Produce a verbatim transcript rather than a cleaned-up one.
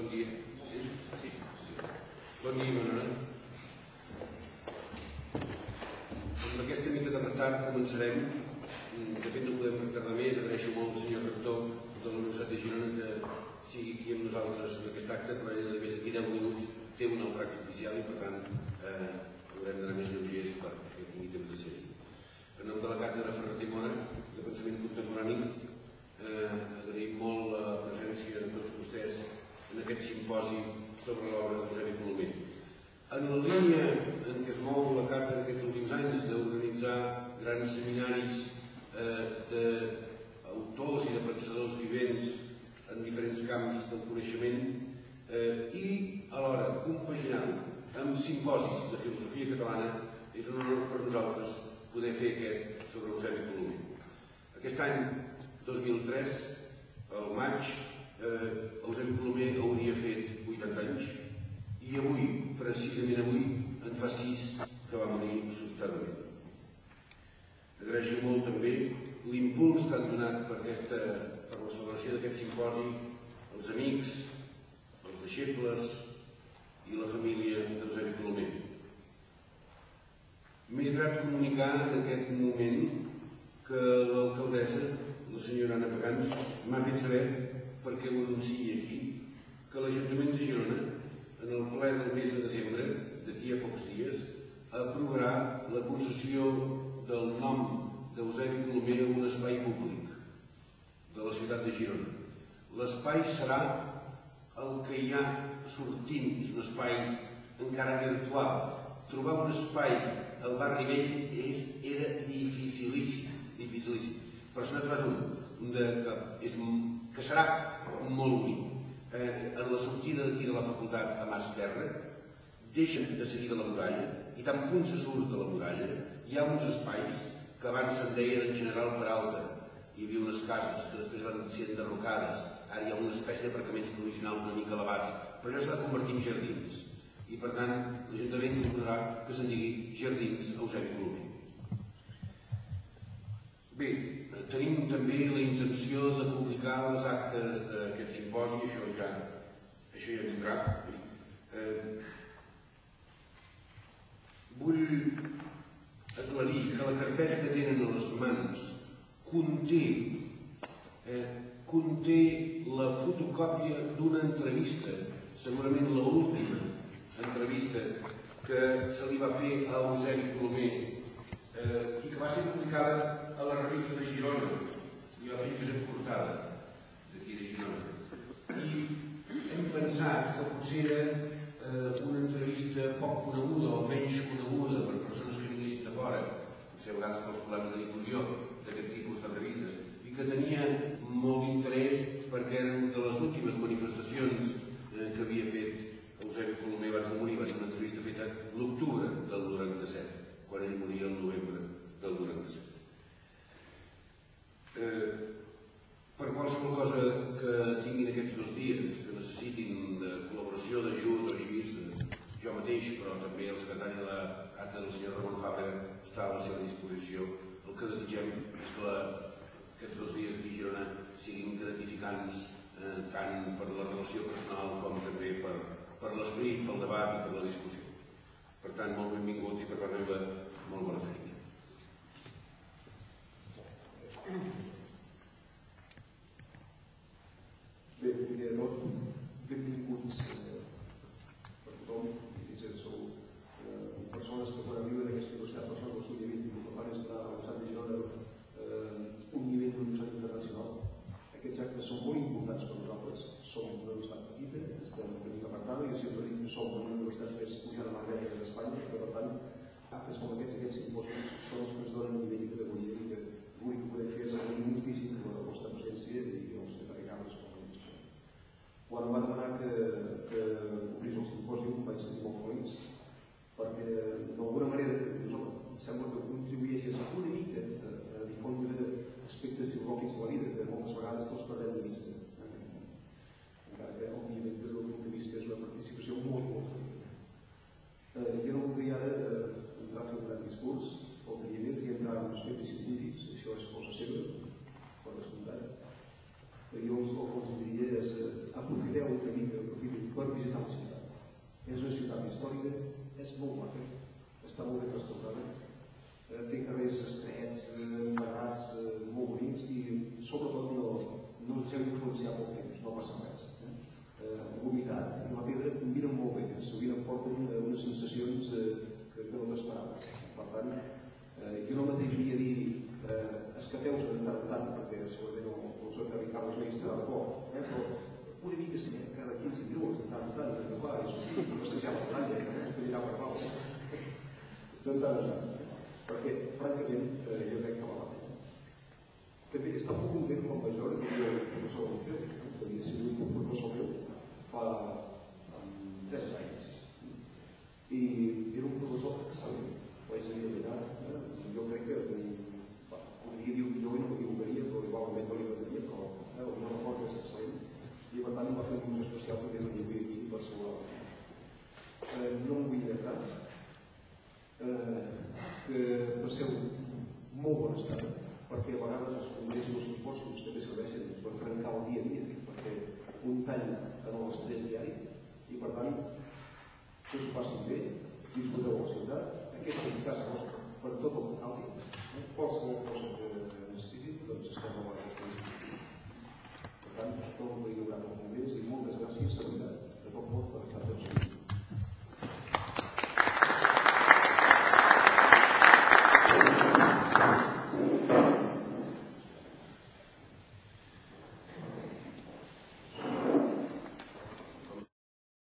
Bon dia. Bon dia, Manona. Amb aquesta mica de retard començarem. De fet, no podem tardar més. Agraeixo molt al senyor rector de la Universitat de Girona que sigui aquí amb nosaltres en aquest acte, però ell, de més d'aquí deu minuts, té un altre acte oficial i, per tant, haurem d'anar més lleugers perquè tingui temps de ser-hi. En nom de la càtedra Ferrer i Mora de Pensament Contemporani, agraïm molt la presència de tots vostès en aquest simposi sobre l'obra d'Eusebi Colomer. En la línia en què es mou la càtedra aquests últims anys d'organitzar grans seminaris d'autors i de pensadors vivents en diferents camps del coneixement i alhora compaginant amb simposis de filosofia catalana, és un honor per nosaltres poder fer aquest sobre Eusebi Colomer. Aquest any dos mil tres, al maig, Eusebi Colomer hauria fet vuitanta anys i avui, precisament avui, en fa sis que va morir sobtadament. Agraeixo molt també l'impuls que han donat per la celebració d'aquest simposi els amics, els deixebles i la família d'Eusebi Colomer. M'és grat comunicar en aquest moment que l'alcaldessa, la senyora Anna Pagans, m'ha fet saber, perquè ho anunciï aquí, que l'Ajuntament de Girona, en el ple del mes de desembre, d'aquí a pocs dies, aprovarà la concessió del nom d'Eusebi Colomer a un espai públic de la ciutat de Girona. L'espai serà el que hi ha sortint, és un espai encara virtual. Trobar un espai al barri vell era dificilíssim, dificilíssim. Però se n'ha trobat un, que serà molt únic. En la sortida d'aquí de la facultat a Mas Ferra, deixen de seguir de la muralla i tan punt se surt de la muralla, hi ha uns espais que abans se'n deien en General Peralta. Hi havia unes cases que després van ser enderrocades. Ara hi ha una espècie d'aparcaments provisionals una mica elevats, però ja s'ha de convertir en jardins. I, per tant, l'Ajuntament proposarà que se'n digui Jardins Eusebi Colomer. Bé, tenim també la intenció de publicar les actes d'aquest simposi, això ja això ja vindrà. Vull aclarir que la carpeta que tenen a les mans conté conté la fotocòpia d'una entrevista, segurament l'última entrevista que se li va fer a Eusebi Colomer i que va ser publicada a la revista de Girona i a la Josep Cortada d'aquí de Girona. I hem pensat que potser era una entrevista poc coneguda o menys coneguda per persones que vinissin de fora, potser a vegades pels problemes de difusió d'aquest tipus de revistes, i que tenia molt interès perquè eren de les últimes manifestacions que havia fet Eusebi Colomer abans de morir. Va ser una entrevista feta l'octubre del noranta-set, quan ell moria el novembre del noranta-set. Per qualsevol cosa que tinguin aquests dos dies, que necessitin de col·laboració, d'ajut o així, jo mateix, però també el secretari de l'acte del senyor Ramon Fabra està a la seva disposició. El que desitgem és que aquests dos dies aquí a Girona siguin gratificants tant per la relació personal com també per l'esperit, pel debat i per la discussió. Per tant, molt benvinguts i per part meva, molt bona feina. Bé, primer de tot, benvinguts per tothom, i sou persones que poden viure en aquesta universitat, persones del sud i vint, que van estar a l'Universitat de Girona un nivell d'universitat internacional. Aquests actes són molt importants per nosaltres. Som una universitat petita, estem una mica apartada, i jo sempre dic que som una universitat més pujada a Margarita d'Espanya, que per tant, actes com aquests, aquests simpòsiums, són els que ens donen un nivell de categoria i que l'únic que podem fer és agrair moltíssim la vostra presència i el secretari Carles com a organització. Quan em va demanar que obrís el simpòsium vaig sentir molt feliç, perquè d'alguna manera sembla que contribueixes una mica a difondre aspectes filosòfics de la vida que moltes vegades tots perdem de vista. Encara que, òbviament, des del punt de vista és una participació molt, molt feina. Jo no voldria ara entrar a fer un gran discurs, faltaria més, i entrar en aspectes científics, això és cosa seva, per descomptat. Jo el que els diria és aprofiteu una mica, aprofiteu per visitar la ciutat. És una ciutat històrica, és molt maca, està molt ben restaurada, té carrers estrets, marrats, molt bonics i sobretot no ens heu influenciat pel temps, no passa res. L'humitat i la pedra combinen molt bé, sovint em porten unes sensacions que no t'esperaves. Per tant, jo no m'atreviria a dir escapeu-vos de tant en tant, perquè segurament el soc de Ricardo no hi estarà d'acord, però una mica sí, cada quinze minuts, de tant en tant, de clar, i sortir, i passejar la playa, que es anirà per mal. De tant en tant. Perquè, francament, jo crec que val la pena. També està molt content com major que havia el professor del meu, que havia sigut un professor meu fa tres anys. I era un professor excel·lent, ho haig de dir allà. Jo crec que podria dir millor i no m'equivocaria, però igualment no li agradaria, però el meu record és excel·lent. I per tant em va fer un ús especial perquè no hi havia aquí per saludar. No em vull negar que passeu molt bon estat, perquè a vegades els congressos i els impostos també serveixen per trencar el dia a dia, perquè un tall en l'estrès diari, i per tant, que us ho passin bé, disfruteu la ciutat, aquesta és casa vostra, per tot el que calgui, qualsevol cosa que necessiti, doncs estem a la vostra disposició. Per tant, us torno a donar molt més i moltes gràcies, de veritat, de tot món, per estar tots aquí.